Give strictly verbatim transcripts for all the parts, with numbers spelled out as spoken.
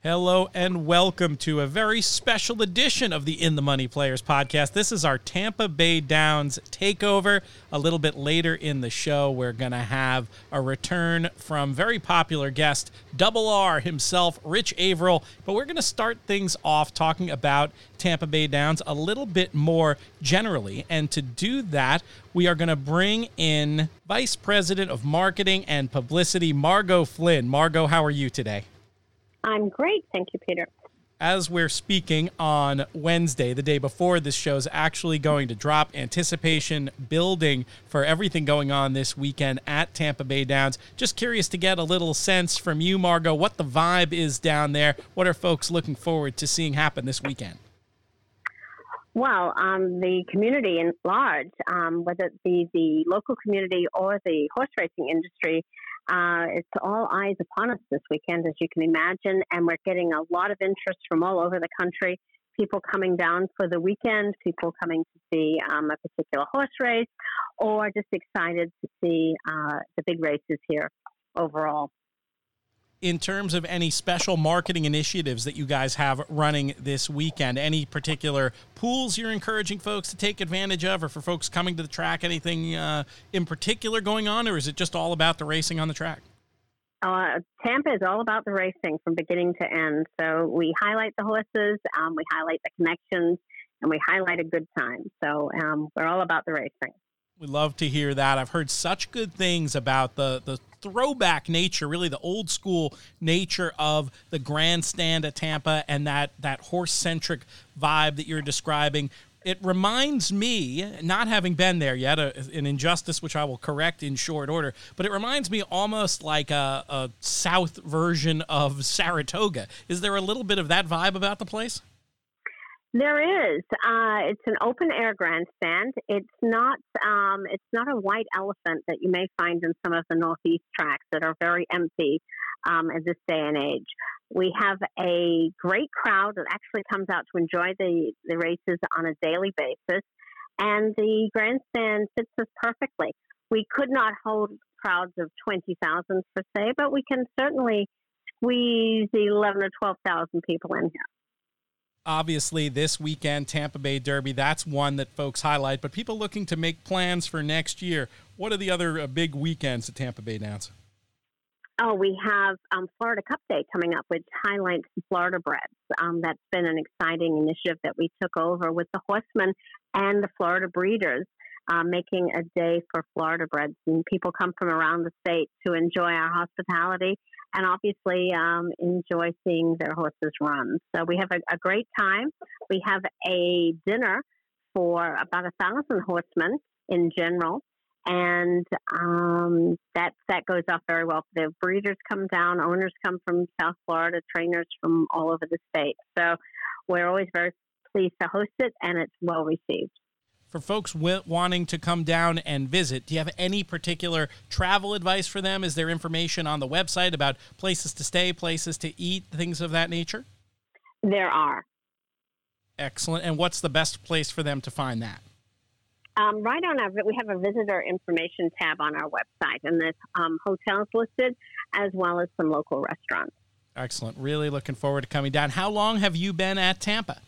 Hello and welcome to a very special edition of the In the Money Players podcast. This is our Tampa Bay Downs takeover. A little bit later in the show, we're going to have a return from very popular guest, Double R himself, Rich Averill. But we're going to start things off talking about Tampa Bay Downs a little bit more generally. And to do that, we are going to bring in Vice President of Marketing and Publicity, Margo Flynn. Margo, how are you today? I'm great. Thank you, Peter. As we're speaking on Wednesday, the day before this show is actually going to drop, anticipation building for everything going on this weekend at Tampa Bay Downs. Just curious to get a little sense from you, Margo, what the vibe is down there. What are folks looking forward to seeing happen this weekend? Well, um, the community in large, um, whether it be the local community or the horse racing industry, uh, it's all eyes upon us this weekend, as you can imagine, and we're getting a lot of interest from all over the country. People coming down for the weekend, people coming to see um, a particular horse race, or just excited to see uh, the big races here overall. In terms of any special marketing initiatives that you guys have running this weekend, any particular pools you're encouraging folks to take advantage of, or for folks coming to the track, anything uh, in particular going on, or is it just all about the racing on the track? Uh, Tampa is all about the racing from beginning to end. So we highlight the horses, um, we highlight the connections, and we highlight a good time. So um, we're all about the racing. We love to hear that. I've heard such good things about the, the throwback nature, really the old school nature of the grandstand at Tampa and that, that horse-centric vibe that you're describing. It reminds me, not having been there yet, a, an injustice which I will correct in short order, but it reminds me almost like a, a South version of Saratoga. Is there a little bit of that vibe about the place? There is. Uh, it's an open air grandstand. It's not. Um, it's not a white elephant that you may find in some of the Northeast tracks that are very empty um, at this day and age. We have a great crowd that actually comes out to enjoy the, the races on a daily basis, and the grandstand fits us perfectly. We could not hold crowds of twenty thousand per se, but we can certainly squeeze eleven or twelve thousand people in here. Obviously, this weekend, Tampa Bay Derby, that's one that folks highlight. But people looking to make plans for next year, what are the other uh, big weekends at Tampa Bay Downs? Oh, we have um, Florida Cup Day coming up, which highlights the Florida breds. Um, that's been an exciting initiative that we took over with the horsemen and the Florida breeders, uh, making a day for Florida breds. And people come from around the state to enjoy our hospitality and obviously um, enjoy seeing their horses run. So we have a, a great time. We have a dinner for about a thousand horsemen in general, and um, that that goes off very well. The breeders come down, owners come from South Florida, trainers from all over the state. So we're always very pleased to host it, and it's well received. For folks w- wanting to come down and visit, do you have any particular travel advice for them? Is there information on the website about places to stay, places to eat, things of that nature? There are. Excellent. And what's the best place for them to find that? Um, right on our, we have a visitor information tab on our website, and there's um, hotels listed as well as some local restaurants. Excellent. Really looking forward to coming down. How long have you been at Tampa?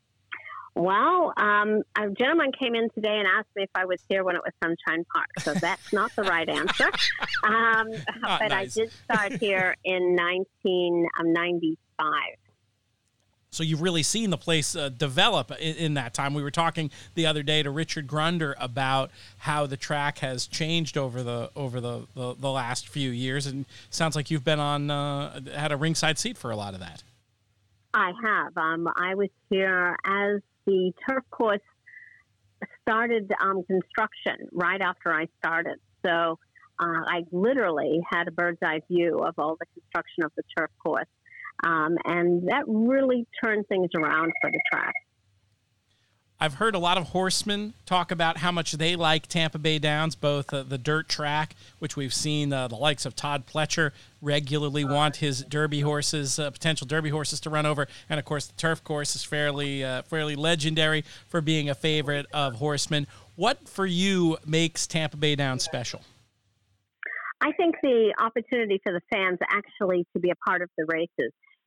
Well, um, a gentleman came in today and asked me if I was here when it was Sunshine Park, so that's not the right answer. Um, but nice. I did start here in nineteen ninety-five. So you've really seen the place uh, develop in, in that time. We were talking the other day to Richard Grunder about how the track has changed over the over the, the, the last few years, and it sounds like you've been on uh, had a ringside seat for a lot of that. I have. Um, I was here as the turf course started um, construction right after I started. So uh, I literally had a bird's eye view of all the construction of the turf course. Um, and that really turned things around for the track. I've heard a lot of horsemen talk about how much they like Tampa Bay Downs, both uh, the dirt track, which we've seen uh, the likes of Todd Pletcher regularly want his Derby horses, uh, potential Derby horses to run over, and of course the turf course is fairly, uh, fairly legendary for being a favorite of horsemen. What for you makes Tampa Bay Downs special? I think the opportunity for the fans actually to be a part of the races.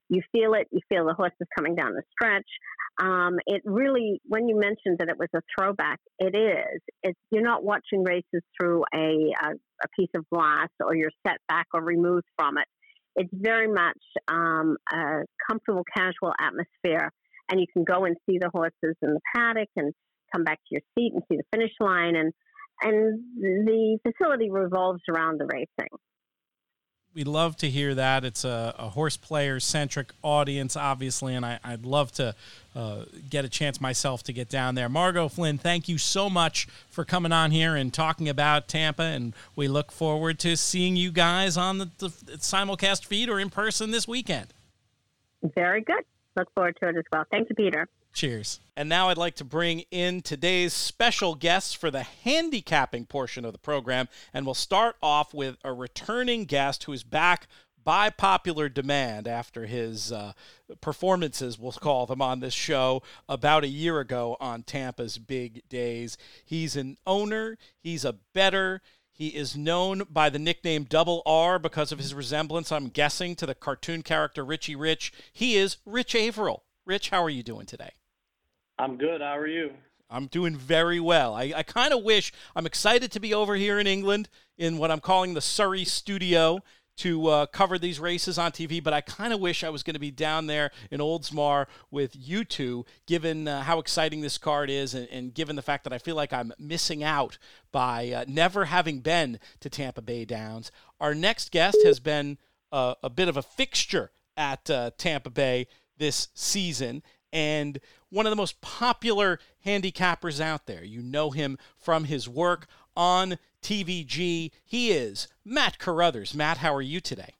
You feel it. You feel the horses coming down the stretch. Um, it really, when you mentioned that it was a throwback, it is. It's, you're not watching races through a, a, a piece of glass, or you're set back or removed from it. It's very much um, a comfortable, casual atmosphere, and you can go and see the horses in the paddock and come back to your seat and see the finish line, and and the facility revolves around the racing. We love to hear that. It's a, a horse player-centric audience, obviously, and I, I'd love to uh, get a chance myself to get down there. Margot Flynn, thank you so much for coming on here and talking about Tampa, and we look forward to seeing you guys on the, the simulcast feed or in person this weekend. Very good. Look forward to it as well. Thank you, Peter. Cheers. And now I'd like to bring in today's special guests for the handicapping portion of the program, and we'll start off with a returning guest who is back by popular demand after his uh, performances, we'll call them, on this show about a year ago on Tampa's Big Days. He's an owner. He's a bettor. He is known by the nickname Double R because of his resemblance, I'm guessing, to the cartoon character Richie Rich. He is Rich Averill. Rich, how are you doing today? I'm good. How are you? I'm doing very well. I, I kind of wish, I'm excited to be over here in England in what I'm calling the Surrey studio to uh, cover these races on T V, but I kind of wish I was going to be down there in Oldsmar with you two, given uh, how exciting this card is, and, and given the fact that I feel like I'm missing out by uh, never having been to Tampa Bay Downs. Our next guest has been uh, a bit of a fixture at uh, Tampa Bay this season, and one of the most popular handicappers out there. You know him from his work on T V G. He is Matt Carruthers. Matt, how are you today?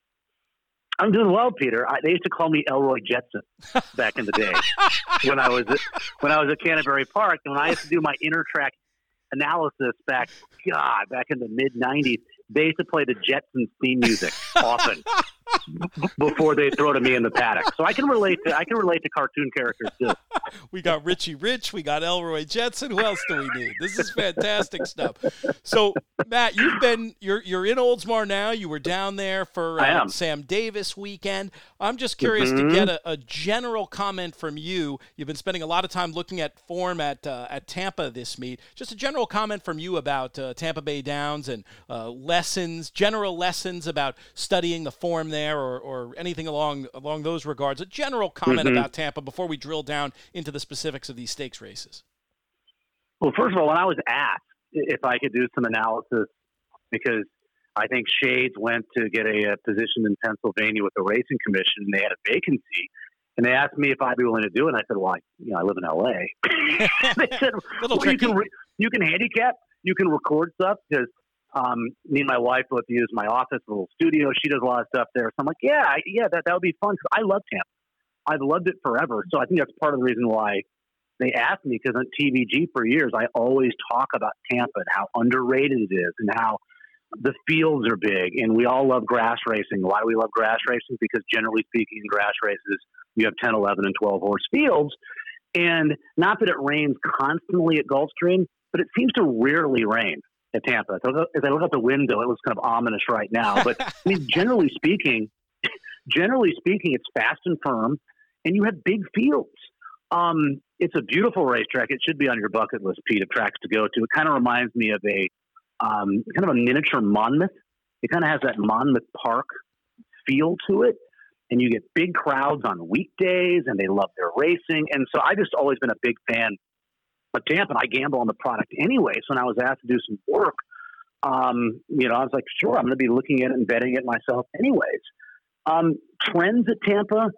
I'm doing well, Peter. I, they used to call me Elroy Jetson back in the day when I was at, when I was at Canterbury Park, and when I used to do my inter-track analysis back, God, back in the mid nineties. They used to play the Jetsons theme music often before they throw to me in the paddock. So I can relate to I can relate to cartoon characters too. We got Richie Rich, we got Elroy Jetson. Who else do we need? This is fantastic stuff. So Matt, you've been you're you're in Oldsmar now. You were down there for uh, Sam Davis weekend. I'm just curious mm-hmm. to get a, a general comment from you. You've been spending a lot of time looking at form at uh, at Tampa this meet. Just a general comment from you about uh, Tampa Bay Downs and uh, lessons, general lessons about studying the form there, or, or anything along along those regards. A general comment mm-hmm. about Tampa before we drill down into the specifics of these stakes races. Well, first of all, when I was asked if I could do some analysis, because I think Shades went to get a, a position in Pennsylvania with the Racing Commission, and they had a vacancy, and they asked me if I'd be willing to do it. And I said, "Well, I, you know, I live in L A." They said, well, "You can re- you can handicap, you can record stuff because." Um, me and my wife both use my office, a little studio. She does a lot of stuff there. So I'm like, yeah, I, yeah, that, that would be fun. I love Tampa. I've loved it forever. So I think that's part of the reason why they asked me, because on T V G for years, I always talk about Tampa and how underrated it is and how the fields are big. And we all love grass racing. Why do we love grass racing? Because generally speaking, in grass races, you have ten, eleven, and twelve horse fields. And not that it rains constantly at Gulfstream, but it seems to rarely rain at Tampa. So as I look out the window, it looks kind of ominous right now. But I mean, generally speaking, generally speaking, it's fast and firm, and you have big fields. Um, it's a beautiful racetrack. It should be on your bucket list, Pete, of tracks to go to. It kind of reminds me of a um, kind of a miniature Monmouth. It kind of has that Monmouth Park feel to it, and you get big crowds on weekdays, and they love their racing. And so I've just always been a big fan of Tampa, and I gamble on the product anyway. So when I was asked to do some work, um, you know, I was like, sure, I'm going to be looking at it and betting it myself anyways. Um, trends at Tampa,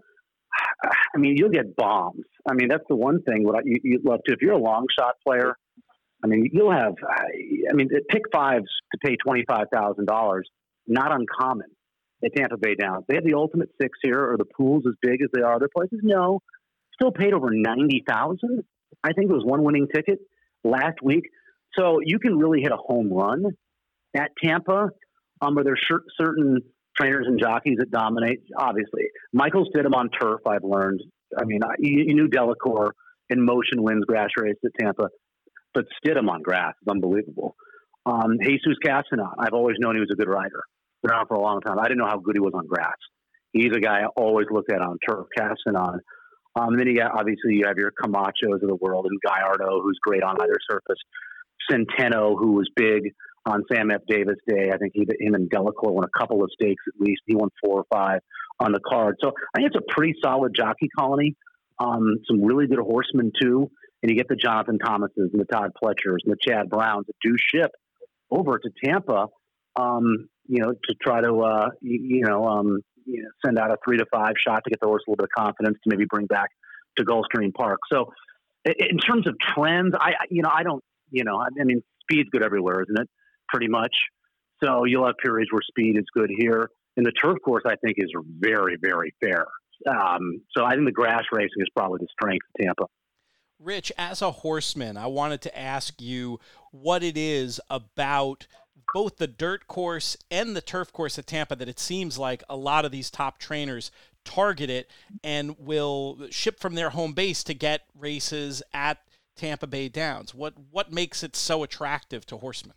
I mean, you'll get bombs. I mean, that's the one thing what I, you, you'd love to. If you're a long shot player, I mean, you'll have, I mean, pick fives to pay twenty-five thousand dollars, not uncommon at Tampa Bay Downs. They have the ultimate six here. Are the pools as big as they are other places? No. Still paid over ninety thousand dollars. I think it was one winning ticket last week. So you can really hit a home run at Tampa. Um, are there cer- certain trainers and jockeys that dominate? Obviously. Michael Stidham on turf, I've learned. I mean, I, you, you knew Delacour in motion wins grass race at Tampa, but Stidham on grass is unbelievable. Um, Jesus Castanon, I've always known he was a good rider. Been around for a long time. I didn't know how good he was on grass. He's a guy I always look at on turf, casting on. Um, and then you got, obviously, you have your Camachos of the world and Gallardo, who's great on either surface. Centeno, who was big on Sam F. Davis Day. I think he, him and Delacour won a couple of stakes at least. He won four or five on the card. So I think it's a pretty solid jockey colony. Um, some really good horsemen, too. And you get the Jonathan Thomases and the Todd Pletchers and the Chad Browns that do ship over to Tampa, um, you know, to try to, uh, you, you know, um, you know, send out a three to five shot to get the horse a little bit of confidence to maybe bring back to Gulfstream Park. So in terms of trends, I, you know, I don't, you know, I mean, speed's good everywhere, isn't it? Pretty much. So you'll have periods where speed is good here. And the turf course, I think, is very, very fair. Um, so I think the grass racing is probably the strength of Tampa. Rich, as a horseman, I wanted to ask you what it is about both the dirt course and the turf course at Tampa that it seems like a lot of these top trainers target it and will ship from their home base to get races at Tampa Bay Downs. What what makes it so attractive to horsemen?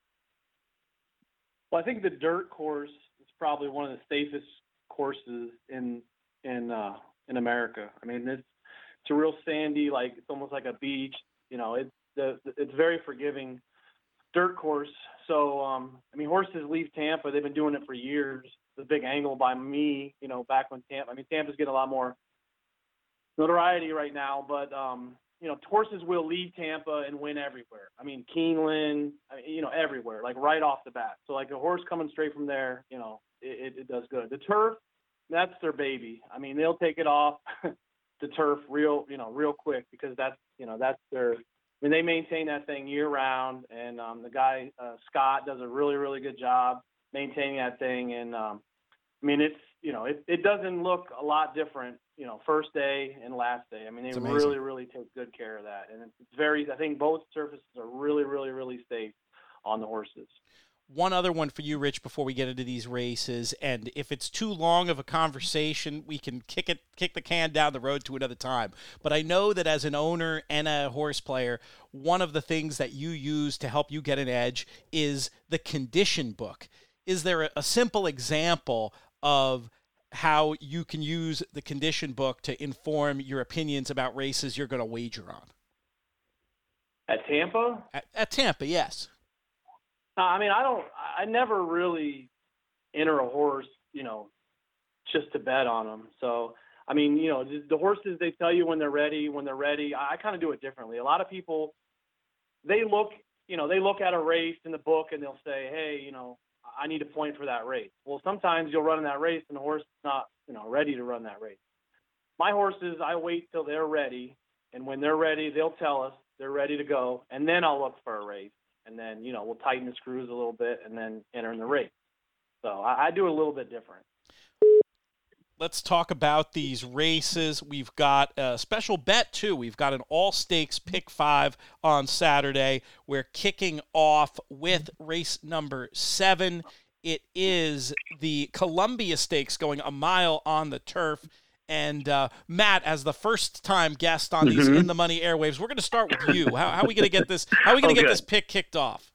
Well, I think the dirt course is probably one of the safest courses in in uh, in America. I mean, it's it's a real sandy, like it's almost like a beach. You know, it's the it's very forgiving dirt course. So, um, I mean, horses leave Tampa. They've been doing it for years. The big angle by me, you know, back when Tampa. I mean, Tampa's getting a lot more notoriety right now, but um, you know, horses will leave Tampa and win everywhere. I mean, Keeneland, I mean, you know, everywhere, like right off the bat. So, like a horse coming straight from there, you know, it, it, it does good. The turf, that's their baby. I mean, they'll take it off the turf real, you know, real quick because that's, you know, that's their. I mean, they maintain that thing year round, and um, the guy uh, Scott does a really, really good job maintaining that thing. And um, I mean, it's, you know, it, it doesn't look a lot different, you know, first day and last day. I mean, they really, really take good care of that. And it's very, I think both surfaces are really, really, really safe on the horses. One other one for you, Rich, before we get into these races, and if it's too long of a conversation, we can kick it, kick the can down the road to another time. But I know that as an owner and a horse player, one of the things that you use to help you get an edge is the condition book. Is there a, a simple example of how you can use the condition book to inform your opinions about races you're going to wager on? At Tampa? At, at Tampa, yes. No, I mean, I don't, I never really enter a horse, you know, just to bet on them. So, I mean, you know, the, the horses, they tell you when they're ready, when they're ready. I, I kind of do it differently. A lot of people, they look, you know, they look at a race in the book and they'll say, hey, you know, I need a point for that race. Well, sometimes you'll run in that race and the horse is not, you know, ready to run that race. My horses, I wait till they're ready. And when they're ready, they'll tell us they're ready to go. And then I'll look for a race. And then, you know, we'll tighten the screws a little bit and then enter in the race. So I, I do it a little bit different. Let's talk about these races. We've got a special bet, too. We've got an all-stakes pick five on Saturday. We're kicking off with race number seven. It is the Columbia Stakes going a mile on the turf. And uh, Matt, as the first-time guest on these mm-hmm. In the Money airwaves, we're going to start with you. How, how are we going to get this? How are we going to oh, get good. this pick kicked off?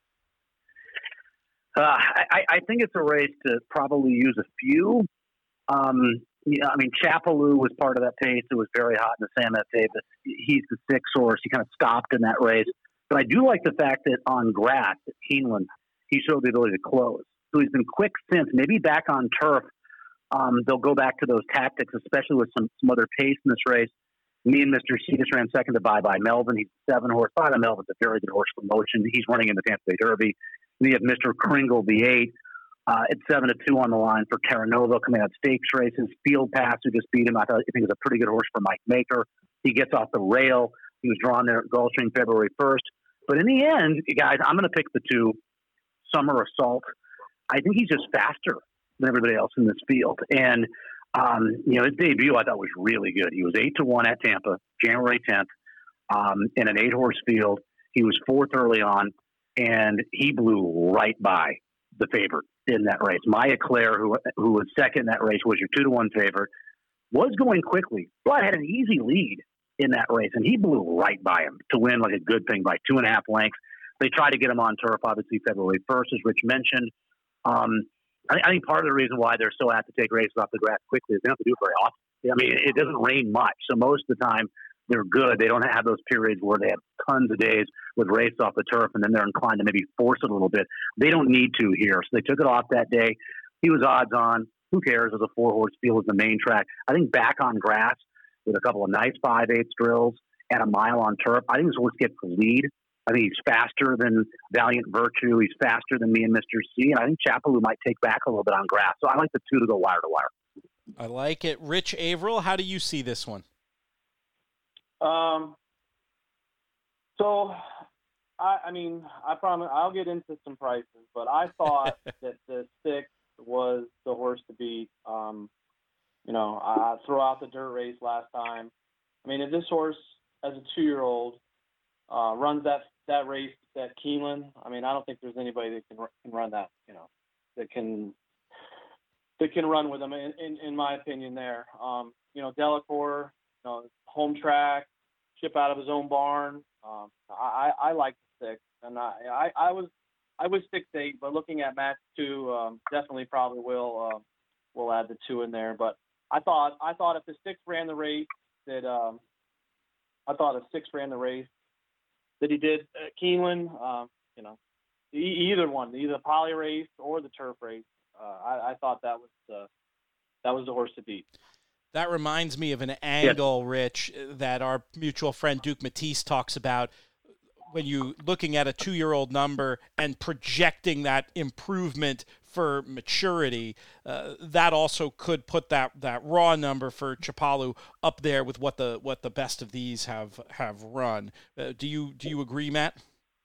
Uh, I, I think it's a race to probably use a few. Um, yeah, I mean, Chapelou was part of that pace. It was very hot in the Sam F. Davis. He's the sixth horse. He kind of stopped in that race. But I do like the fact that on grass at Keeneland, he showed the ability to close. So he's been quick since. Maybe back on turf. Um, they'll go back to those tactics, especially with some, some other pace in this race. Me and Mister Cetus ran second to Bye Bye Melvin. He's a seven horse. Bye Bye Melvin's a very good horse for motion. He's running in the Tampa Bay Derby. And you have Mister Kringle, the eight, uh, at seven to two on the line for Terra Nova coming out of stakes races. Field Pass, who just beat him, I, thought, I think is a pretty good horse for Mike Maker. He gets off the rail. He was drawn there at Gulfstream February first. But in the end, guys, I'm going to pick the two, Summer Assault. I think he's just faster than everybody else in this field. And, um, you know, his debut I thought was really good. He was eight to one at Tampa, January tenth, um, in an eight horse field. He was fourth early on, and he blew right by the favorite in that race. Maya Claire, who, who was second in that race, was your two to one favorite, was going quickly, but had an easy lead in that race. And he blew right by him to win like a good thing by two and a half lengths. They tried to get him on turf, obviously February first, as Rich mentioned. Um, I, I think part of the reason why they're so apt to take races off the grass quickly is they don't have to do it very often. I mean, it doesn't rain much, so most of the time they're good. They don't have those periods where they have tons of days with race off the turf, and then they're inclined to maybe force it a little bit. They don't need to here, so they took it off that day. He was odds on. Who cares? As a four-horse field is the main track. I think back on grass with a couple of nice five-eighths drills and a mile on turf, I think this horse gets the lead. I think he's faster than Valiant Virtue. He's faster than Me and Mister C, and I think Chapelou might take back a little bit on grass. So I like the two to go wire to wire. I like it. Rich Averill, how do you see this one? Um. So, I, I mean, I promise I'll get into some prices, but I thought that the six was the horse to beat. Um, you know, uh, throughout the dirt race last time. I mean, if this horse, as a two-year-old, uh, runs that that race at Keeneland, I mean, I don't think there's anybody that can can run that. You know, that can that can run with him. In in, in my opinion, there. Um, you know, Delacour, you know, home track, ship out of his own barn. Um, I, I like the six, and I, I, I was I was six eight, but looking at match two, um, definitely probably will uh, will add the two in there. But I thought I thought if the six ran the race that um, I thought if six ran the race that he did at Keeneland, um, you know, e- either one, either the poly race or the turf race, uh, I, I thought that was uh, that was the horse to beat. That reminds me of an angle, yeah. Rich, that our mutual friend Duke Matisse talks about when you looking at a two-year-old number and projecting that improvement for maturity. Uh, that also could put that, that raw number for Chapelou up there with what the what the best of these have have run. Uh, do you do you agree, Matt?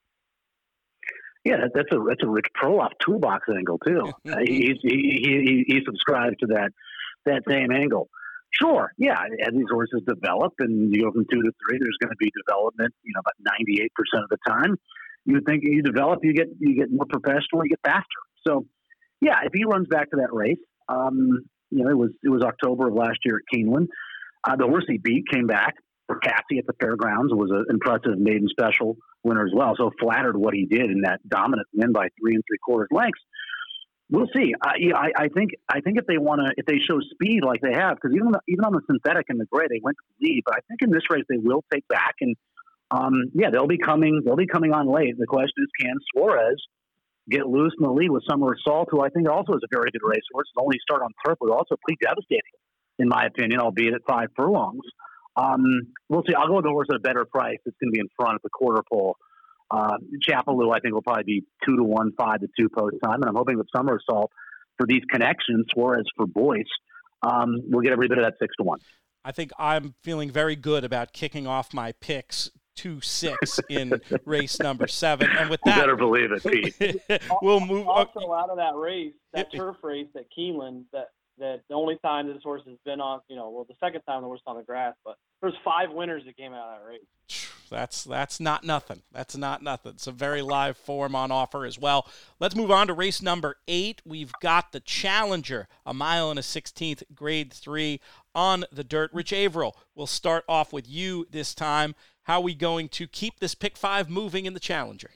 Yeah, that, that's a that's a Rich Perloff toolbox angle too. uh, he, he he he subscribes to that that same angle. Sure, yeah, as these horses develop and you go from two to three, there's going to be development, you know, about ninety-eight percent of the time. You would think you develop, you get you get more professional, you get faster. So, yeah, if he runs back to that race, um, you know, it was it was October of last year at Keeneland. Uh, the horse he beat came back for Cassie at the Fairgrounds. It was an impressive maiden special winner as well. So flattered what he did in that dominant win by three and three quarters lengths. We'll see. I, I, I think I think if they want to, if they show speed like they have, because even even on the synthetic and the gray, they went to the lead. But I think in this race they will take back, and um, yeah, they'll be coming. They'll be coming on late. The question is, can Suarez get loose in the lead with Summer Assault, who I think also is a very good racehorse. His only start on turf was also pretty devastating, in my opinion, albeit at five furlongs. Um, we'll see. I'll go with the horse at a better price. It's going to be in front at the quarter pole. Uh, Chapelou, I think, will probably be two to one, five to two post time, and I'm hoping with Summer Assault for these connections, Suarez for Boyce, um, we'll get every bit of that six to one. I think I'm feeling very good about kicking off my picks two six in race number seven, and with that, you better believe it, Pete. we'll move also out of that race, that turf race at Keeneland. That that the only time this horse has been on, you know, well, the second time the horse on the grass, but there's five winners that came out of that race. That's that's not nothing. That's not nothing. It's a very live form on offer as well. Let's move on to race number eight. We've got the Challenger, a mile and a sixteenth, grade three on the dirt. Rich Averill, we'll start off with you this time. How are we going to keep this pick five moving in the Challenger?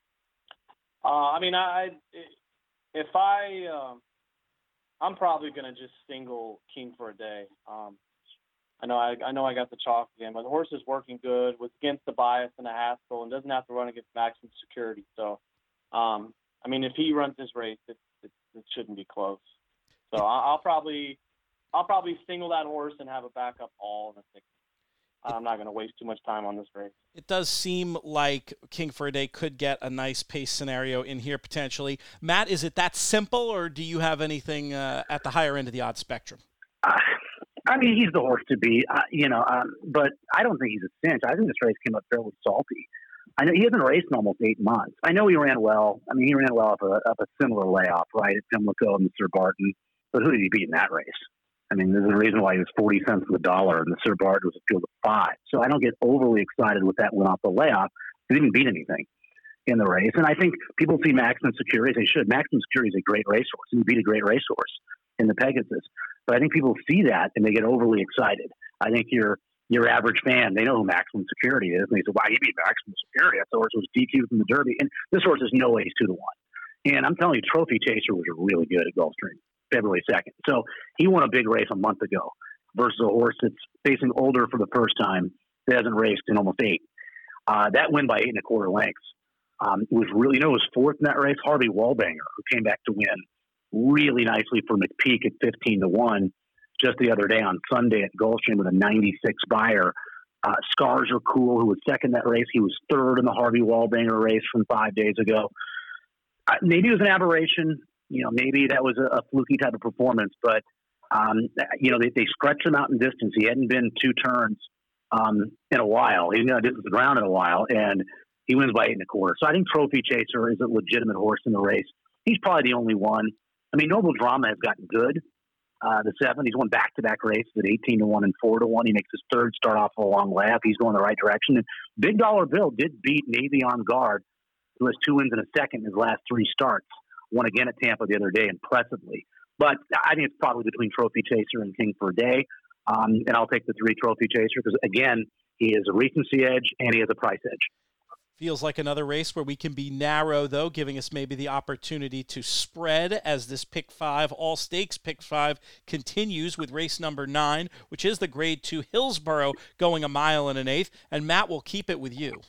Uh, I mean, I if I um, I'm probably going to just single King for a Day. Um, I know I, I know I got the chalk again, but the horse is working good, was against the bias and a Haskell, and doesn't have to run against maximum security. So, um, I mean, if he runs this race, it, it, it shouldn't be close. So I'll probably I'll probably single that horse and have a backup all in the sixth. I'm not going to waste too much time on this race. It does seem like King for a Day could get a nice pace scenario in here potentially. Matt, is it that simple, or do you have anything uh, at the higher end of the odds spectrum? Uh, I mean, he's the horse to beat, uh, you know, um, but I don't think he's a cinch. I think this race came up fairly salty. I know he hasn't raced in almost eight months. I know he ran well. I mean, he ran well up a, up a similar layoff, right, at Pimlico and Sir Barton. But who did he beat in that race? I mean, there's a reason why he was forty cents to the dollar, and the Sir Barton was a field of five. So I don't get overly excited with that win off the layoff. He didn't beat anything in the race. And I think people see Maximum Security. They should. Maximum Security is a great racehorse, and he beat a great racehorse in the Pegasus. But I think people see that, and they get overly excited. I think your your average fan, they know who Maximum Security is, and they say, wow, he beat Maximum Security. That horse was D Q'd from the Derby. And this horse is no way he's two to one And I'm telling you, Trophy Chaser was really good at Gulfstream, February second. So he won a big race a month ago versus a horse that's facing older for the first time that hasn't raced in almost eight. Uh, that win by eight and a quarter lengths. Um, it was really, you know, it was fourth in that race, Harvey Wallbanger, who came back to win really nicely for McPeak at fifteen to one just the other day on Sunday at Gulfstream with a ninety-six buyer. Uh, Scars Are Cool, who was second that race. He was third in the Harvey Wallbanger race from five days ago. Uh, maybe it was an aberration. You know, maybe that was a, a fluky type of performance, but, um, you know, they, they stretched him out in distance. He hadn't been two turns um, in a while. He hadn't distance the ground in a while, and he wins by eight and a quarter. So I think Trophy Chaser is a legitimate horse in the race. He's probably the only one. I mean, Noble Drama has gotten good. Uh, the seven, he's won back-to-back races at eighteen to one and four to one. He makes his third start off a long lap. He's going the right direction. And Big Dollar Bill did beat Navy on Guard, who has two wins in a second in his last three starts. Won again at Tampa the other day impressively. But I think it's probably between Trophy Chaser and King for a Day. Um, and I'll take the three Trophy Chaser because, again, he has a recency edge and he has a price edge. Feels like another race where we can be narrow, though, giving us maybe the opportunity to spread as this pick five, all stakes pick five, continues with race number nine, which is the grade two Hillsborough going a mile and an eighth. And Matt, will keep it with you.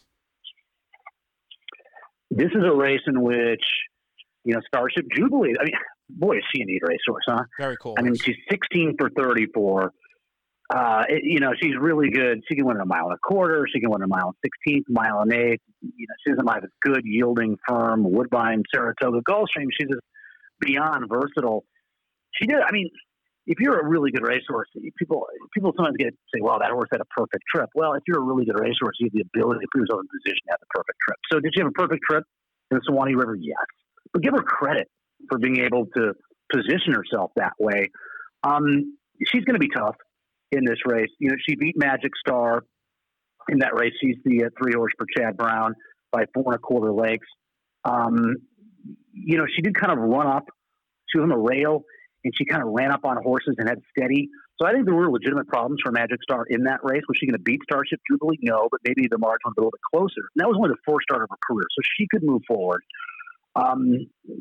This is a race in which, you know, Starship Jubilee, I mean, boy, is she a neat racehorse, huh? Very cool. I mean, she's sixteen for thirty-four. Uh, it, you know, she's really good. She can win in a mile and a quarter. She can win in a mile and sixteenth, mile and eighth. You know, she doesn't have a good, yielding, firm Woodbine, Saratoga, Gulfstream. She's just beyond versatile. She did. I mean, if you're a really good racehorse, people people sometimes get say, "Well, that horse had a perfect trip." Well, if you're a really good racehorse, you have the ability to put yourself in position to have the perfect trip. So, did she have a perfect trip in the Suwannee River? Yes, but give her credit for being able to position herself that way. Um, she's going to be tough in this race. You know, she beat Magic Star in that race. She's the uh, three horse for Chad Brown by four and a quarter lengths. Um, you know, she did kind of run up. She was on the rail, and she kind of ran up on horses and had steady. So I think there were legitimate problems for Magic Star in that race. Was she going to beat Starship Jubilee? No, but maybe the margin was a little bit closer. And that was only the fourth start of her career, so she could move forward. Um,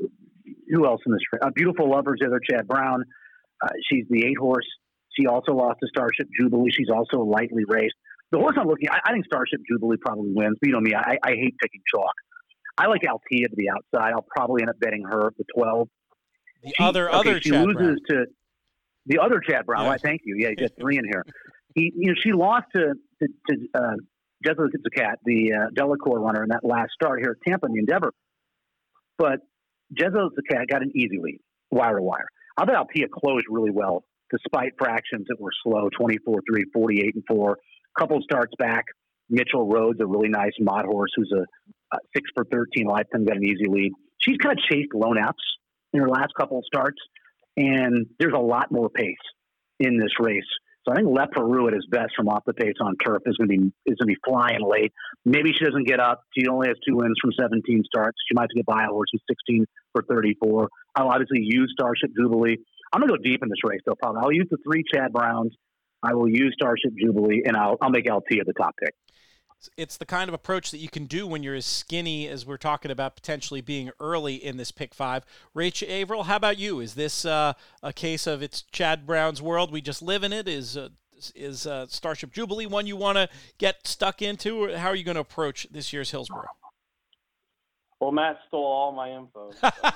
who else in this race? Uh, Beautiful Lovers, the other Chad Brown. Uh, she's the eight horse. She also lost to Starship Jubilee. She's also lightly raced. The horse I'm looking at, I, I think Starship Jubilee probably wins. But you know me, I, I hate picking chalk. I like Altea to the outside. I'll probably end up betting her at the twelve. The she, other okay, other she Chad loses Brown. to the other Chad Brown. Yeah. Right, thank you. Yeah, you got three in here. He, you know, she lost to to, to uh, Jezza Cat, the uh, Delacour runner, in that last start here at Tampa in the Endeavor. But Jezza Cat got an easy lead, wire to wire. I bet Altea closed really well, despite fractions that were slow, twenty-four three, forty-eight and four. Couple starts back. Mitchell Rhodes, a really nice mod horse who's a, a six for thirteen lifetime, got an easy lead. She's kind of chased lone outs in her last couple of starts, and there's a lot more pace in this race. So I think Le Peru at his best from off the pace on turf is going to be is going to be flying late. Maybe she doesn't get up. She only has two wins from seventeen starts. She might have to get by a horse who's sixteen for thirty-four. I'll obviously use Starship Jubilee. I'm going to go deep in this race, though, probably. I'll use the three Chad Browns. I will use Starship Jubilee, and I'll, I'll make Altea the top pick. It's the kind of approach that you can do when you're as skinny as we're talking about potentially being early in this pick five. Rach Averill, how about you? Is this uh, a case of it's Chad Brown's world, we just live in it? Is uh, is uh, Starship Jubilee one you want to get stuck into? Or how are you going to approach this year's Hillsborough? Well, Matt stole all my info.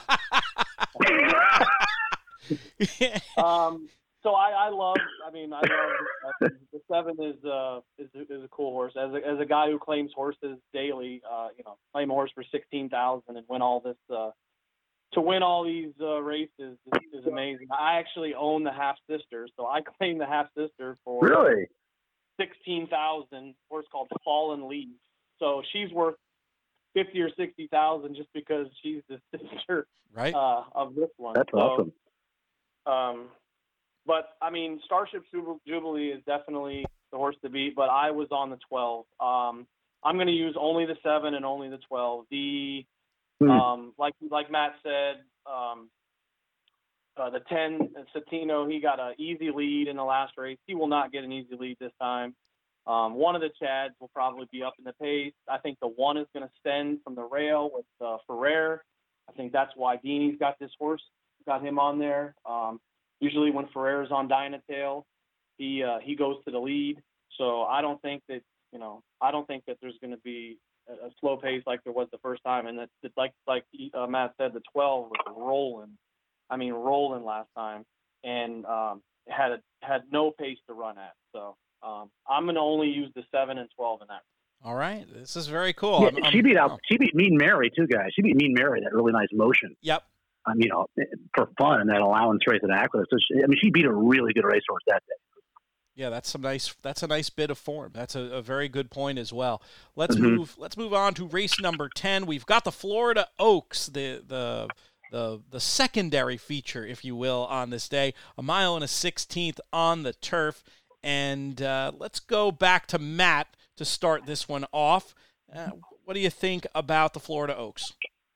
So. um, so I, I love. I mean, I love the seven is uh is is a cool horse. As a as a guy who claims horses daily, uh, you know, claim a horse for sixteen thousand and win all this. Uh, to win all these uh, races is, is amazing. I actually own the half sister, so I claim the half sister for really sixteen thousand. Horse called Fallen Leaf. So she's worth fifty or sixty thousand just because she's the sister right uh, of this one. That's so, awesome. Um, but I mean, Starship Jubilee is definitely the horse to beat. But I was on the twelve. Um, I'm going to use only the seven and only the twelve. The hmm. um, like like Matt said, um, uh, the ten Satino, he got an easy lead in the last race. He will not get an easy lead this time. Um, one of the Chads will probably be up in the pace. I think the one is going to send from the rail with uh, Ferrer. I think that's why Deanie's got this horse, got him on there. Um, usually when Ferrera's on Dynatail, he uh, he goes to the lead. So I don't think that you know I don't think that there's going to be a, a slow pace like there was the first time. And that like like uh, Matt said, the twelve was rolling. I mean rolling last time, and um, had a, had no pace to run at. So um, I'm going to only use the seven and twelve in that. All right, this is very cool. Yeah, I'm, I'm, she beat out. oh. She beat Mean Mary too, guys. She beat Mean Mary, that really nice motion. Yep. Um, you know, for fun, and that allowance race at Ackler. So she, I mean, she beat a really good racehorse that day. Yeah, that's some nice. That's a nice bit of form. That's a, a very good point as well. Let's Mm-hmm. move. Let's move on to race number ten. We've got the Florida Oaks, the the the the secondary feature, if you will, on this day. A mile and a sixteenth on the turf, and uh, let's go back to Matt to start this one off. Uh, what do you think about the Florida Oaks?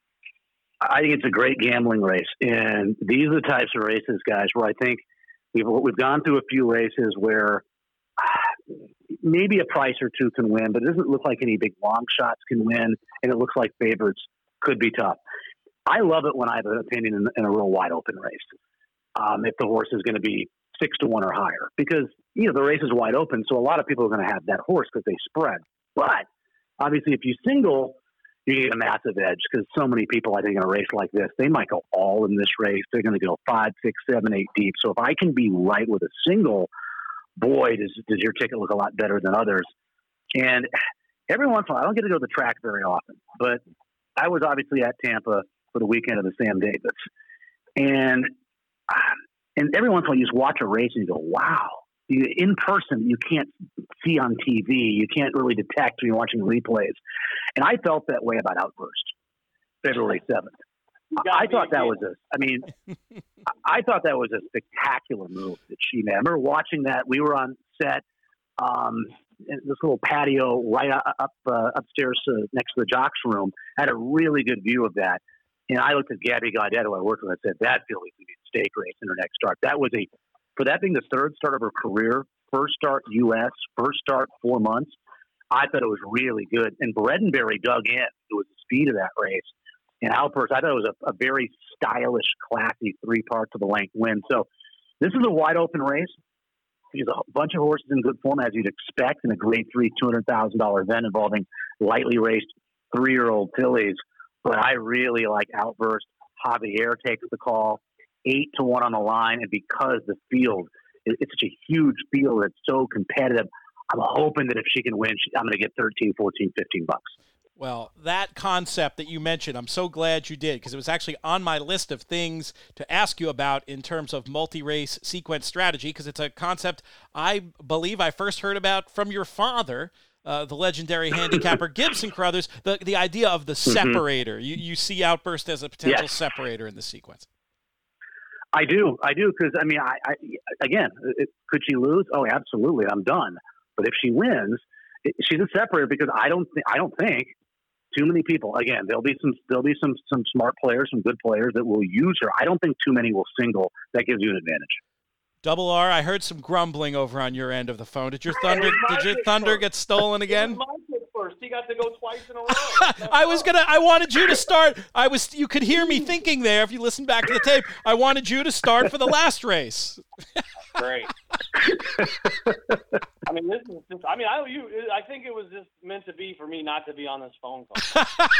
I think it's a great gambling race, and these are the types of races, guys, where I think we've we've gone through a few races where uh, maybe a price or two can win, but it doesn't look like any big long shots can win, and it looks like favorites could be tough. I love it when I have an opinion in, in a real wide open race. Um, if the horse is going to be six to one or higher, because you know the race is wide open, so a lot of people are going to have that horse because they spread. But obviously, if you single, you get a massive edge because so many people, I think, in a race like this, they might go all in this race. They're going to go five, six, seven, eight deep. So if I can be right with a single, boy, does, does your ticket look a lot better than others. And every once in a while, I don't get to go to the track very often, but I was obviously at Tampa for the weekend of the Sam Davis. And and every once in a while, you just watch a race and you go, wow. You, in person, you can't see on T V. You can't really detect when you're watching replays. And I felt that way about Outburst, February seventh. I thought that was a, I mean, I thought that was a spectacular move that she made. I remember watching that. We were on set, um, in this little patio right up uh, upstairs uh, next to the jocks room. I had a really good view of that. And I looked at Gabby Gaudet, who I worked with, and I said, that filly's going to be a stake race in her next start. That was a, for that being the third start of her career, first start U S, first start four months, I thought it was really good. And Bredenberry dug in. It was the speed of that race. And Outburst, I thought it was a, a very stylish, classy three parts of the length win. So this is a wide open race. There's a bunch of horses in good form, as you'd expect, in a grade three, two hundred thousand dollars event involving lightly raced three-year-old fillies. But I really like Outburst. Javier takes the call, eight to one on the line. And because the field, it, it's such a huge field, it's so competitive, I'm hoping that if she can win, she, I'm going to get thirteen, fourteen, fifteen bucks. Well, that concept that you mentioned, I'm so glad you did, because it was actually on my list of things to ask you about in terms of multi-race sequence strategy, because it's a concept I believe I first heard about from your father, uh, the legendary handicapper Gibson Carruthers, the, the idea of the separator. Mm-hmm. You, you see Outburst as a potential yes. separator in the sequence. I do. I do, because, I mean, I, I again, it, could she lose? Oh, absolutely. I'm done. But if she wins, it, she's a separator because I don't, th- I don't think too many people. Again, there'll be some, there'll be some, some smart players, some good players that will use her. I don't think too many will single. That gives you an advantage. Double R, I heard some grumbling over on your end of the phone. Did your thunder? Did your thunder get stolen again? First, he got to go twice in a row. I was gonna. I wanted you to start. I was. You could hear me thinking there. If you listen back to the tape, I wanted you to start for the last race. Great. I mean, this is just, I mean, I you. I think it was just meant to be for me not to be on this phone call.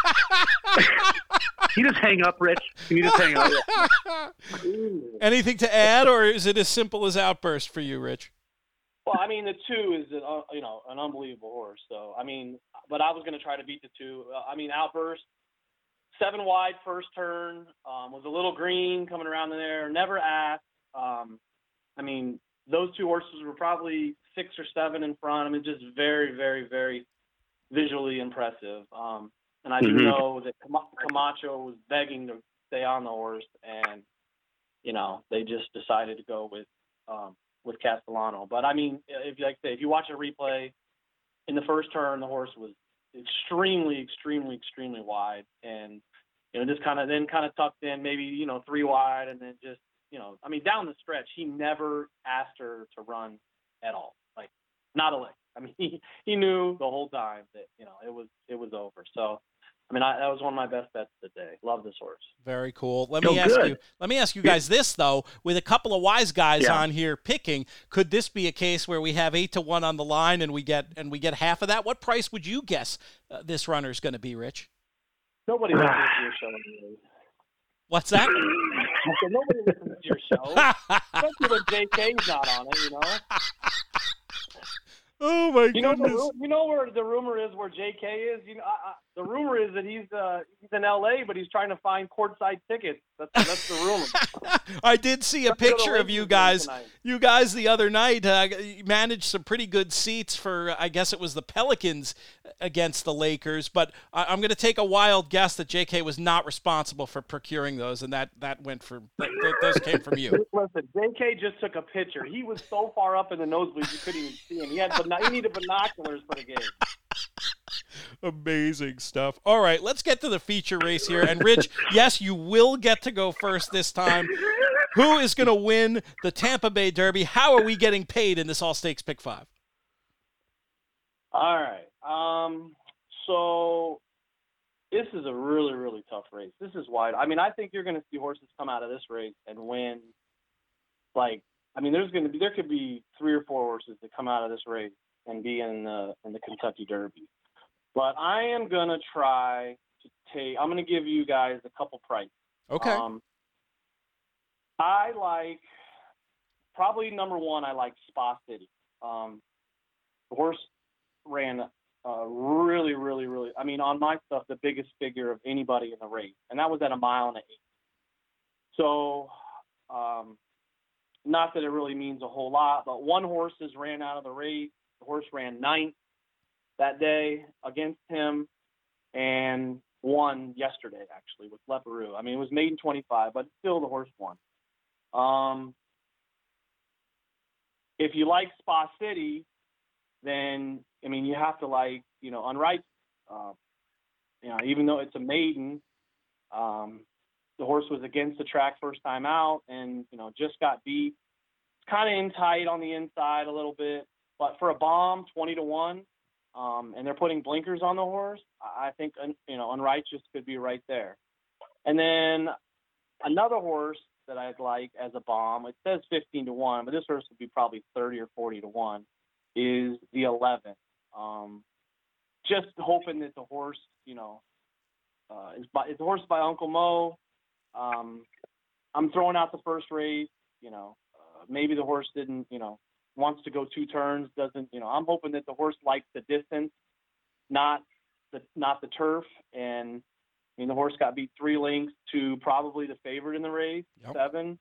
Can you just hang up, Rich? Can you just hang up? Anything to add, or is it as simple as Outburst for you, Rich? Well, I mean, the two is, an, uh, you know, an unbelievable horse. So, I mean, but I was going to try to beat the two. Uh, I mean, Outburst, seven wide first turn, um, was a little green coming around in there, never asked. Um, I mean, those two horses were probably six or seven in front. I mean, just very, very, very visually impressive. Um, and I mm-hmm. do know that Camacho was begging to stay on the horse, and, you know, they just decided to go with um, – with Castellano. But I mean, if like I say, if you watch a replay in the first turn, the horse was extremely, extremely, extremely wide, and you know, just kind of then kind of tucked in, maybe you know three wide, and then just you know, I mean, down the stretch, he never asked her to run at all, like not a lick. I mean, he he knew the whole time that you know it was it was over. So I mean, I, that was one of my best bets of the day. Love this horse. Very cool. Let Oh, me ask good. you. Let me ask you guys this though. With a couple of wise guys Yeah. on here picking, could this be a case where we have eight to one on the line and we get and we get half of that? What price would you guess uh, this runner is going to be, Rich? Nobody listens to your show anyway. What's that? I said, nobody listens to your show. Especially when J K's not on it, you know? Oh my You know, the, goodness! ru- you know where the rumor is where J K is? You know, I, I, the rumor is that he's uh, he's in L A, but he's trying to find courtside tickets. That's that's the rumor. I did see a Let's go to picture of Lakers you game guys. tonight. You guys the other night uh, you managed some pretty good seats for, I guess it was the Pelicans against the Lakers. But I, I'm going to take a wild guess that J K was not responsible for procuring those, and that that went for th- th- those came from you. Listen, J K just took a picture. He was so far up in the nosebleeds you couldn't even see him. He had bino- he needed binoculars for the game. Amazing stuff. All right, let's get to the feature race here. And Rich, yes, you will get to go first this time. Who is going to win the Tampa Bay Derby? How are we getting paid in this all stakes pick five? All right. Um. So this is a really, really tough race. This is wide. I mean, I think you're going to see horses come out of this race and win. Like, I mean, there's going to be there could be three or four horses that come out of this race and be in the in the Kentucky Derby. But I am going to try to take. I'm going to give you guys a couple prices. Okay. Um, I like probably number one. I like Spa City. Um, the horse ran uh, really, really, really. I mean, on my stuff, the biggest figure of anybody in the race, and that was at a mile and an eight. So, um, not that it really means a whole lot, but one horse has ran out of the race. The horse ran ninth that day against him, and won yesterday actually with Leparoux. I mean, it was maiden twenty-five, but still the horse won. Um, if you like Spa City, then I mean you have to like you know Unright. Uh, you know, even though it's a maiden, um, the horse was against the track first time out, and you know just got beat. It's kind of in tight on the inside a little bit, but for a bomb, twenty to one. Um, and they're putting blinkers on the horse, I think, you know, Unrighteous could be right there. And then another horse that I'd like as a bomb, it says fifteen to one, but this horse would be probably thirty or forty to one, is the eleven. Um, just hoping that the horse, you know, uh, is, by, is the horse by Uncle Mo. Um, I'm throwing out the first race, you know, uh, maybe the horse didn't, you know, wants to go two turns, doesn't, you know, I'm hoping that the horse likes the distance, not the, not the turf. And I mean, the horse got beat three lengths to probably the favorite in the race, yep. seven.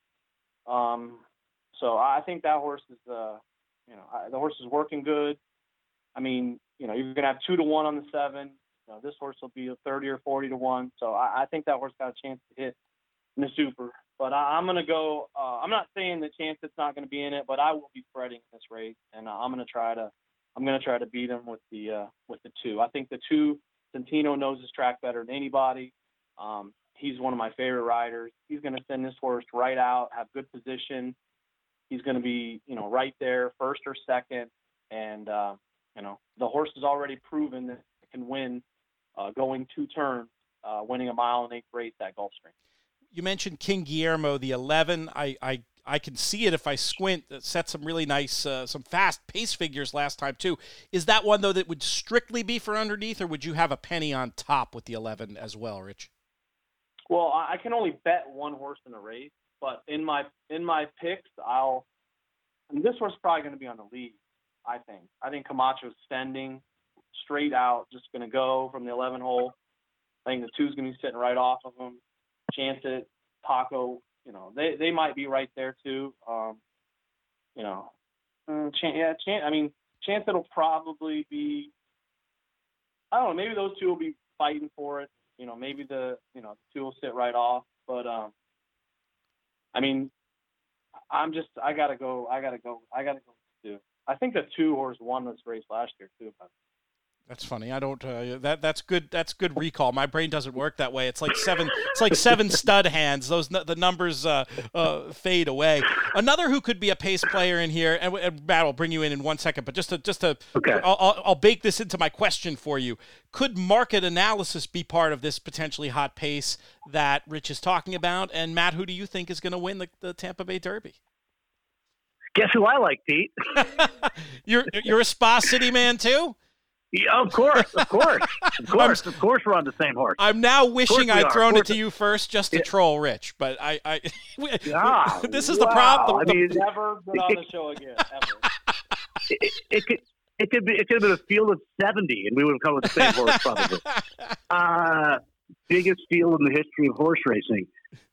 Um, so I think that horse is, uh, you know, I, the horse is working good. I mean, you know, you're going to have two to one on the seven. You know, this horse will be a thirty or forty to one. So I, I think that horse got a chance to hit in the super. But I, I'm going to go. Uh, I'm not saying the chance it's not going to be in it, but I will be spreading this race, and uh, I'm going to try to. I'm going to try to beat him with the uh, with the two. I think the two. Santino knows his track better than anybody. Um, he's one of my favorite riders. He's going to send this horse right out, have good position. He's going to be, you know, right there, first or second, and uh, you know, the horse has already proven that it can win, uh, going two turns, uh, winning a mile and eight race at Gulfstream. You mentioned King Guillermo, the eleven. I, I, I can see it if I squint. It set some really nice, uh, some fast pace figures last time, too. Is that one, though, that would strictly be for underneath, or would you have a penny on top with the eleven as well, Rich? Well, I can only bet one horse in a race, but in my in my picks, I'll – I mean, this horse is probably going to be on the lead, I think. I think Camacho's sending straight out, just going to go from the eleven hole. I think the two's going to be sitting right off of him. Chance It, Paco, you know, they, they might be right there too. Um, you know, uh, Chance, yeah, Chance. I mean, Chance It'll probably be. I don't know. Maybe those two will be fighting for it. You know, maybe the you know the two will sit right off. But um, I mean, I'm just I gotta go. I gotta go. I gotta go with two. I think the two horse won this race last year too. But That's funny. I don't. Uh, that that's good. That's good recall. My brain doesn't work that way. It's like seven. It's like seven stud hands. Those the numbers uh, uh, fade away. Another who could be a pace player in here, and, and Matt, I'll bring you in in one second. But just to just to, okay. I'll, I'll, I'll bake this into my question for you. Could market analysis be part of this potentially hot pace that Rich is talking about? And Matt, who do you think is going to win the, the Tampa Bay Derby? Guess who I like, Pete? you're you're a Spa City man too. Yeah, of course, of course, of course, of course, we're on the same horse. I'm now wishing I'd are. thrown it to you first, just to yeah. troll Rich. But I, I ah, this is wow. the problem. I mean, never been on the show again. Ever. It, it could, it could be, it could have been a field of seventy, and we would have come with the same horse probably. Uh, biggest field in the history of horse racing.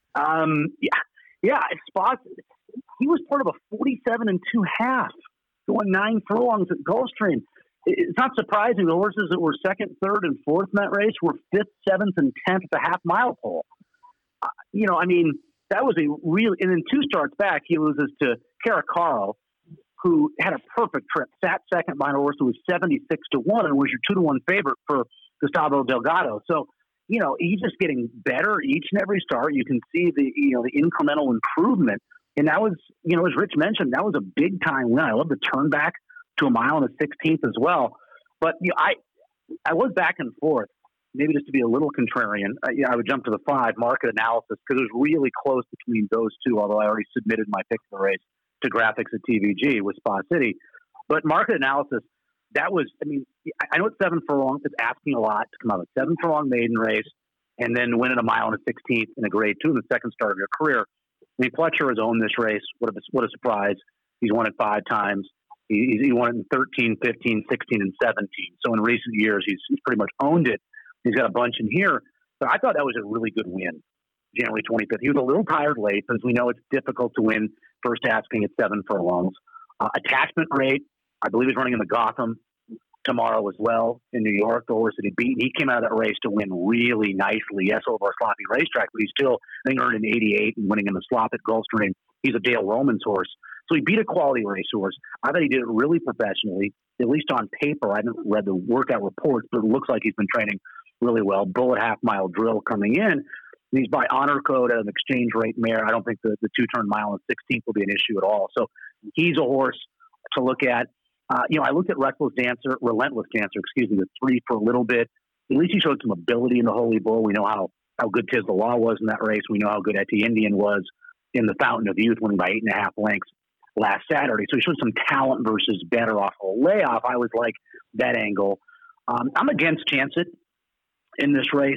Um, yeah, yeah. Spot. He was part of a forty-seven and two half, going nine furlongs at Gulfstream. It's not surprising. The horses that were second, third, and fourth in that race were fifth, seventh, and tenth at the half mile pole. Uh, you know, I mean, that was a real. And then two starts back, he loses to Caracaro, who had a perfect trip, sat second by a horse who was seventy-six to one and was your two to one favorite for Gustavo Delgado. So, you know, he's just getting better each and every start. You can see the, you know, the incremental improvement. And that was, you know, as Rich mentioned, that was a big time win. I love the turn back to a mile and a sixteenth as well. But you know, I I was back and forth, maybe just to be a little contrarian. I, you know, I would jump to the five market analysis because it was really close between those two, although I already submitted my pick for the race to graphics at T V G with Spa City. But market analysis, that was, I mean, I know it's seven furlongs. It's asking a lot to come out of a seven furlong maiden race and then win in a mile and a sixteenth in a grade two in the second start of your career. I mean, Pletcher has owned this race. What a, what a surprise. He's won it five times. He, he won it in thirteen, fifteen, sixteen, and seventeen. So in recent years, he's, he's pretty much owned it. He's got a bunch in here. But I thought that was a really good win, January twenty-fifth. He was a little tired late, but as we know, it's difficult to win first asking at seven furlongs. Uh, attachment rate, I believe he's running in the Gotham tomorrow as well in New York, the horse that he beat. He came out of that race to win really nicely. Yes, over a sloppy racetrack, but he's still, I think, earned an eighty-eight and winning in the slop at Gulfstream. He's a Dale Romans horse. So he beat a quality racehorse. I thought he did it really professionally, at least on paper. I haven't read the workout reports, but it looks like he's been training really well. Bullet half mile drill coming in. He's by honor code at an exchange rate mare. I don't think the, the two-turn mile and sixteenth will be an issue at all. So he's a horse to look at. Uh, you know, I looked at Restless Dancer, Relentless Dancer, excuse me, the three for a little bit. At least he showed some ability in the Holy Bull. We know how, how good Tiz the Law was in that race. We know how good Eti Indian was in the Fountain of Youth, winning by eight and a half lengths last Saturday. So he showed some talent versus better off a layoff. I was like that angle. Um, I'm against Chancet in this race.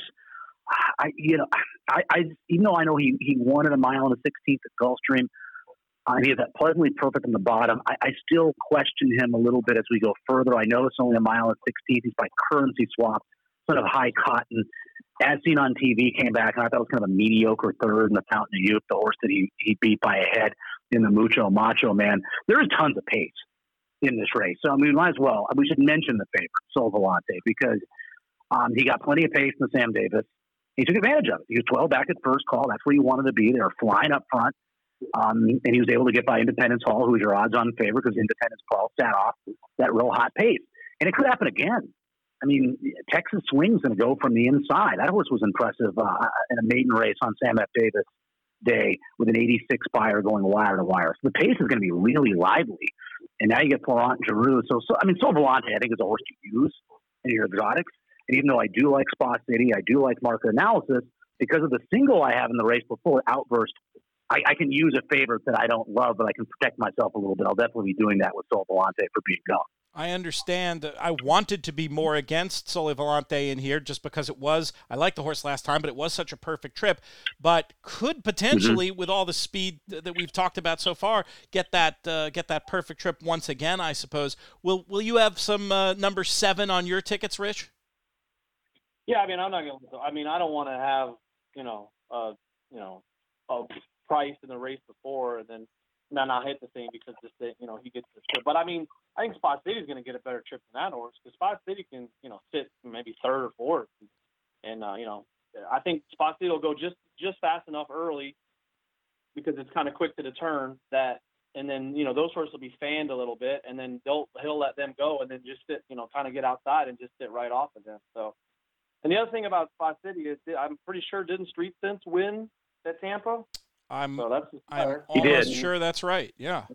I, you know, I, I, even though I know he, he won at a mile and a sixteenth at Gulfstream, uh, he has that pleasantly perfect in the bottom. I, I still question him a little bit as we go further. I know it's only a mile and sixteenth. He's by currency swap, sort of high cotton. As seen on T V, came back, and I thought it was kind of a mediocre third in the Fountain of Youth, the horse that he, he beat by a head in the Mucho Macho Man. There is tons of pace in this race. So, I mean, we might as well, we should mention the favorite, Sol Volante, because um, he got plenty of pace in the Sam Davis. He took advantage of it. He was twelve back at first call. That's where he wanted to be. They were flying up front. Um, and he was able to get by Independence Hall, who was your odds-on favorite because Independence Hall sat off that real hot pace. And it could happen again. I mean, Texas Swing's going to go from the inside. That horse was impressive uh, in a maiden race on Sam F. Davis Day with an eighty-six buyer going wire to wire. So the pace is going to be really lively. And now you get Florent Giroux. So, so, I mean, Sol Volante, I think, is a horse to use in your exotics. And even though I do like Spa City, I do like market analysis, because of the single I have in the race before Outburst, I, I can use a favorite that I don't love, but I can protect myself a little bit. I'll definitely be doing that with Sol Volante for being gone. I understand. I wanted to be more against Sol Volante in here just because it was, I liked the horse last time, but it was such a perfect trip. But could potentially, mm-hmm. with all the speed that we've talked about so far, get that uh, get that perfect trip once again, I suppose. Will Will you have some uh, number seven on your tickets, Rich? Yeah, I mean, I'm not going to, I mean, I don't want to have, you know, uh, you know, a price in the race before and then not, not hit the thing because just, you know, he gets the trip. But I mean, I think Spot City is going to get a better trip than that horse because Spot City can, you know, sit maybe third or fourth. And, uh, you know, I think Spot City will go just, just fast enough early because it's kind of quick to the turn that and then you know those horses will be fanned a little bit, and then they'll he'll let them go, and then just sit, you know, kind of get outside and just sit right off of them. So, and the other thing about Spa City is I'm pretty sure didn't Street Sense win at Tampa? I'm so that's I'm He almost did. sure that's right. Yeah.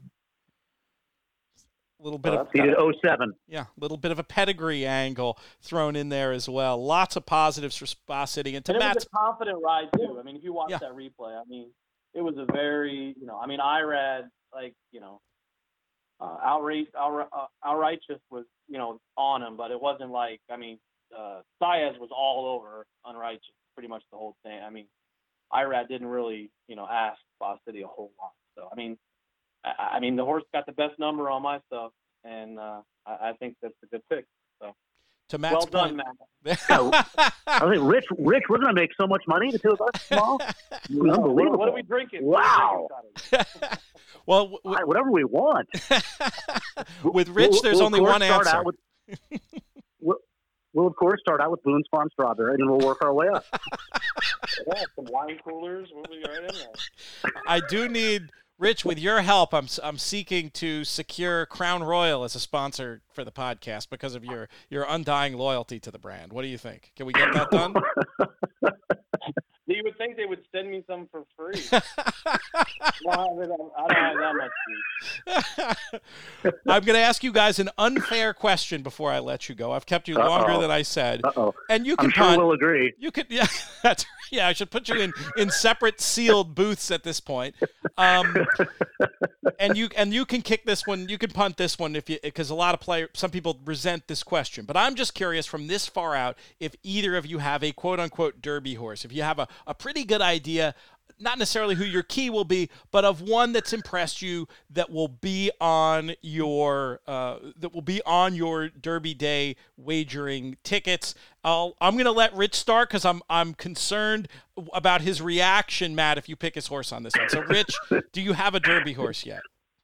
A little bit So of He did oh seven. yeah, a little bit of a pedigree angle thrown in there as well. Lots of positives for Spa City and to And it Matt's. was a confident ride too. I mean, if you watch Yeah. that replay, I mean, it was a very, you know, I mean, Irad, like, you know, uh, outright, outright, uh, outrighteous was, you know, on him, but it wasn't like, I mean, uh, Saez was all over unrighteous pretty much the whole thing. I mean, Irad didn't really, you know, ask Spa City a whole lot. So, I mean, I, I mean, the horse got the best number on my stuff, and uh, I, I think that's a good pick. So, To Matt's well done, point, Matt. I think Rich, Rich, we're going to make so much money, the two of us. Tomorrow. Unbelievable. What, what are we drinking? What Wow. are we drinking, Saturday? well, w- w- All right, whatever we want. with Rich, We'll- there's we'll, only of course, one start answer. out with- we'll, we'll, of course, start out with Boone's Farm Strawberry, and then we'll work our way up. Yeah, some wine coolers. We'll be right in there. I do need Rich, with your help. I'm I'm seeking to secure Crown Royal as a sponsor for the podcast because of your your undying loyalty to the brand. What do you think? Can we get that done? You would think they would send me some for free. Well, I don't I don't have that much use. I'm going to ask you guys an unfair question before I let you go. I've kept you longer Uh-oh. than I said, Uh-oh. and you can I'm sure punt. we'll agree. You could, yeah, that's yeah. I should put you in, in separate sealed booths at this point. Um, and you and you can kick this one. You can punt this one if you because a lot of players, some people resent this question. But I'm just curious from this far out if either of you have a quote unquote Derby horse. If you have a, a pretty good idea, not necessarily who your key will be, but of one that's impressed you that will be on your uh, that will be on your Derby Day wagering tickets. I'll, I'm going to let Rich start because I'm I'm concerned about his reaction, Matt, if you pick his horse on this one. So, Rich, do you have a Derby horse yet?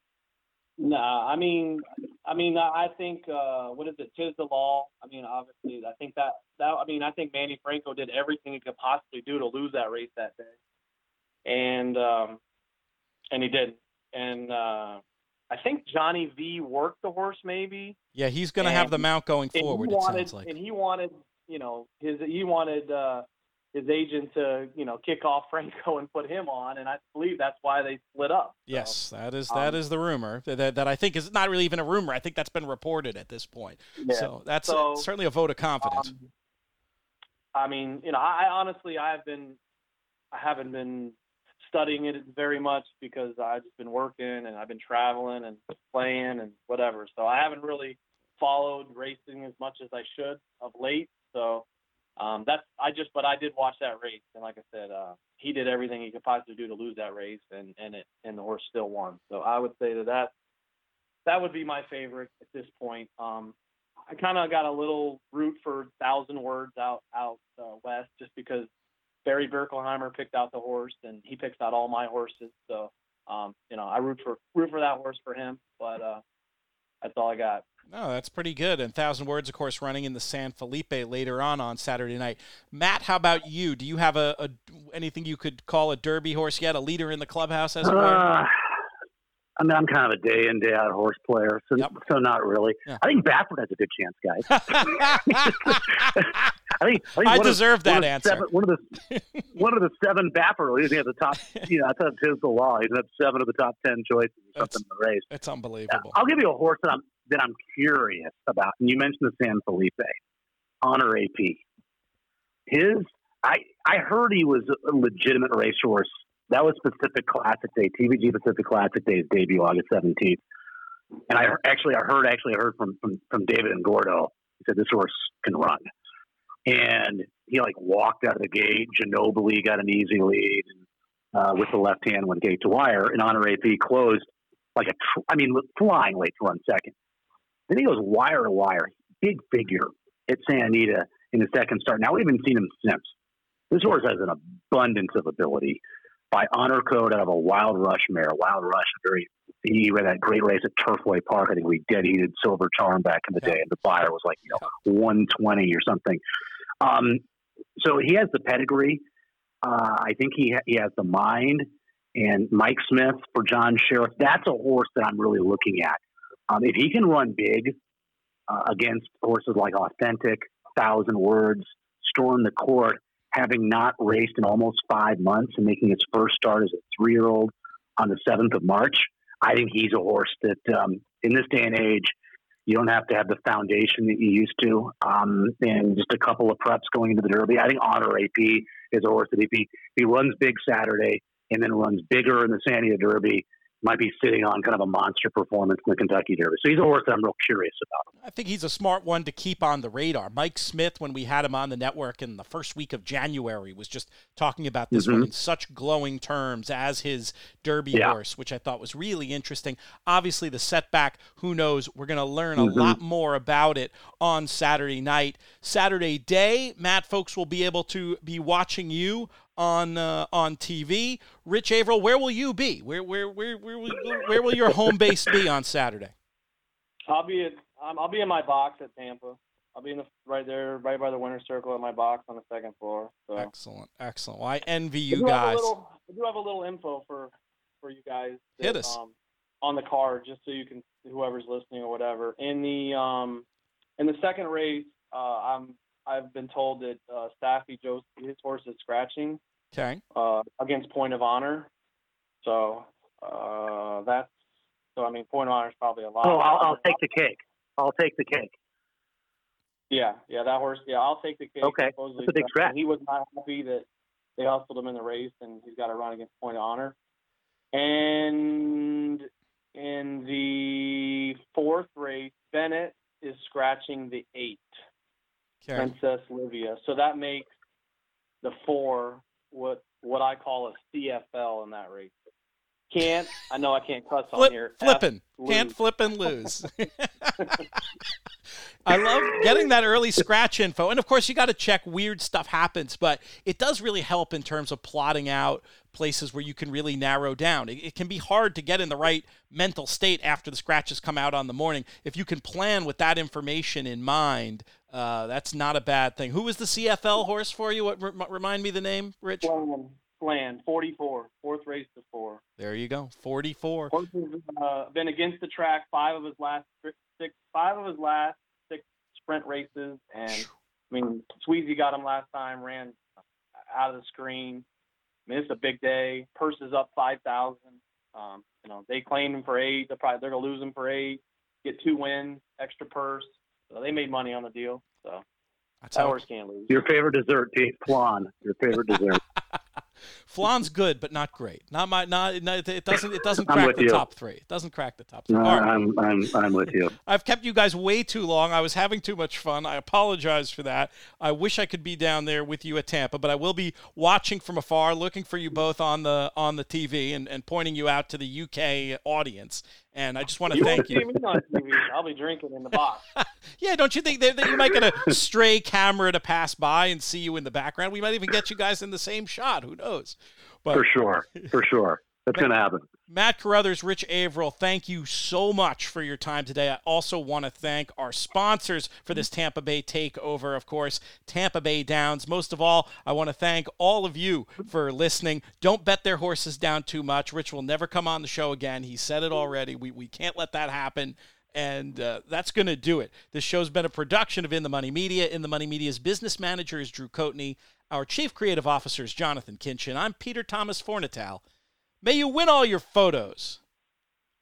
Nah, I mean, I mean, I think uh, what is it? Tis the Law. I mean, obviously, I think that that. I mean, I think Manny Franco did everything he could possibly do to lose that race that day. And um, and he did. And uh, I think Johnny V worked the horse maybe. Yeah, he's going to have the mount going forward, it wanted, sounds like. And he wanted, you know, his he wanted uh, his agent to, you know, kick off Franco and put him on, and I believe that's why they split up. So, Yes, that is that um, is the rumor that, that that I think is not really even a rumor. I think that's been reported at this point. Yeah. So that's So, certainly a vote of confidence. Um, I mean, you know, I, I honestly I have been I haven't been studying it very much because I've just been working and I've been traveling and playing and whatever. So I haven't really followed racing as much as I should of late. So um, that's I just but I did watch that race, and like I said, uh, he did everything he could possibly do to lose that race, and and it and the horse still won. So I would say that that, that would be my favorite at this point. Um, I kind of got a little root for Thousand Words out out uh, west just because Barry Birkelheimer picked out the horse, and he picks out all my horses. So, um, you know, I root for root for that horse for him. But uh, that's all I got. No, that's pretty good. And Thousand Words, of course, running in the San Felipe later on on Saturday night. Matt, how about you? Do you have a, a anything you could call a Derby horse yet? A leader in the clubhouse, as it were? Uh, I mean, I'm kind of a day in, day out horse player, so Yep. so not really. Yeah. I think Baffert has a good chance, guys. I think I, think I one deserve of, that one of answer. Seven, one of the one of the seven Baffert. He's at the top. You know, I thought Tis the Law. He's at seven of the top ten choices or That's- something in the race. It's unbelievable. I'll give you a horse that I'm that I'm curious about. And you mentioned the San Felipe, Honor A P. His, I I heard he was a legitimate racehorse. That was Pacific Classic Day, T V G Pacific Classic Day's debut, August seventeenth. And I actually, I heard actually I heard from from, from David and Gordo. He said this horse can run, and he like walked out of the gate. Ginobili got an easy lead and, uh, with the left hand, went gate to wire, and Honor A P closed like a, tr- I mean, flying late to run second. Then he goes wire to wire, big figure at Santa Anita in the second start. Now we haven't seen him since. This horse has an abundance of ability. By Honor Code out of a Wild Rush mare. Wild Rush, very he ran that great race at Turfway Park. I think we dead heated Silver Charm back in the day, and the buyer was like, you know, one twenty or something. Um, so he has the pedigree. Uh, I think he ha- he has the mind. and Mike Smith for John Sheriff. That's a horse that I'm really looking at. Um, if he can run big uh, against horses like Authentic, Thousand Words, Storm the Court, having not raced in almost five months and making his first start as a three-year-old on the seventh of March, I think he's a horse that um, in this day and age, you don't have to have the foundation that you used to, um, and just a couple of preps going into the Derby. I think Honor A P is a horse that if he, if he runs big Saturday and then runs bigger in the San Diego Derby, might be sitting on kind of a monster performance in the Kentucky Derby. So he's a horse that I'm real curious about. I think he's a smart one to keep on the radar. Mike Smith, when we had him on the network in the first week of January, was just talking about this mm-hmm. one in such glowing terms as his Derby yeah. horse, which I thought was really interesting. Obviously, the setback, who knows? We're going to learn a mm-hmm. lot more about it on Saturday night. Saturday day, Matt, folks will be able to be watching you on uh, on T V. Rich Averill, where will you be? Where where where where will, where will your home base be on Saturday? I'll be at um, I'll be in my box at Tampa. I'll be in the right there, right by the winner's circle at my box on the second floor. So. Excellent, excellent. Well, I envy you I do guys. Have a little, I do have a little info for for you guys. That, Hit us um, on the card, just so you can, whoever's listening or whatever. In the um in the second race, uh, I'm. I've been told that uh, Staffy Joe, his horse is scratching. Okay. Uh, against Point of Honor, so uh, that's so. I mean, Point of Honor is probably a lot. Oh, I'll, I'll take the cake. I'll take the cake. Yeah, yeah, that horse. Yeah, I'll take the cake. Okay, Supposedly, that's a big scratch. He was not happy that they hustled him in the race, and he's got to run against Point of Honor. And in the fourth race, Bennett is scratching the eight. Okay. Princess Livia. So that makes the four what what I call a C F L in that race. Can't I know I can't cuss Flip, on here. Flipping. Can't flip and lose. I love getting that early scratch info. And, of course, you got to check weird stuff happens, but it does really help in terms of plotting out places where you can really narrow down. It, it can be hard to get in the right mental state after the scratches come out on the morning. If you can plan with that information in mind, uh, that's not a bad thing. Who was the C F L horse for you? What, r- remind me the name, Rich? Plan, plan forty-four, fourth race to four. There you go, forty-four. Horse has uh, been against the track five of his last six, five of his last six sprint races, and I mean, Sweezy got him last time, ran out of the screen. I mean, it's a big day. Purse is up five thousand. Um, you know, they claimed him for eight. They're probably they're gonna lose him for eight. Get two wins, extra purse. So they made money on the deal. So That's that horse can't lose. Your favorite dessert, Pete? Flan. Your favorite dessert. Flan's good, but not great. Not my. Not. not it doesn't. It doesn't crack the you. top three. It doesn't crack the top three. No, right. I'm. I'm. I'm with you. I've kept you guys way too long. I was having too much fun. I apologize for that. I wish I could be down there with you at Tampa, but I will be watching from afar, looking for you both on the on the T V and, and pointing you out to the U K audience. And I just want to you thank you. you. On T V. I'll be drinking in the box. Yeah, don't you think that, that you might get a stray camera to pass by and see you in the background? We might even get you guys in the same shot. Who knows? But, for sure. For sure. That's going to happen. Matt Carruthers, Rich Averill, thank you so much for your time today. I also want to thank our sponsors for this Tampa Bay takeover, of course, Tampa Bay Downs. Most of all, I want to thank all of you for listening. Don't bet their horses down too much. Rich will never come on the show again. He said it already. We, we can't let that happen. And uh, that's going to do it. This show's been a production of In the Money Media. In the Money Media's business manager is Drew Coatney. Our chief creative officer is Jonathan Kinchin. I'm Peter Thomas Fornital. May you win all your photos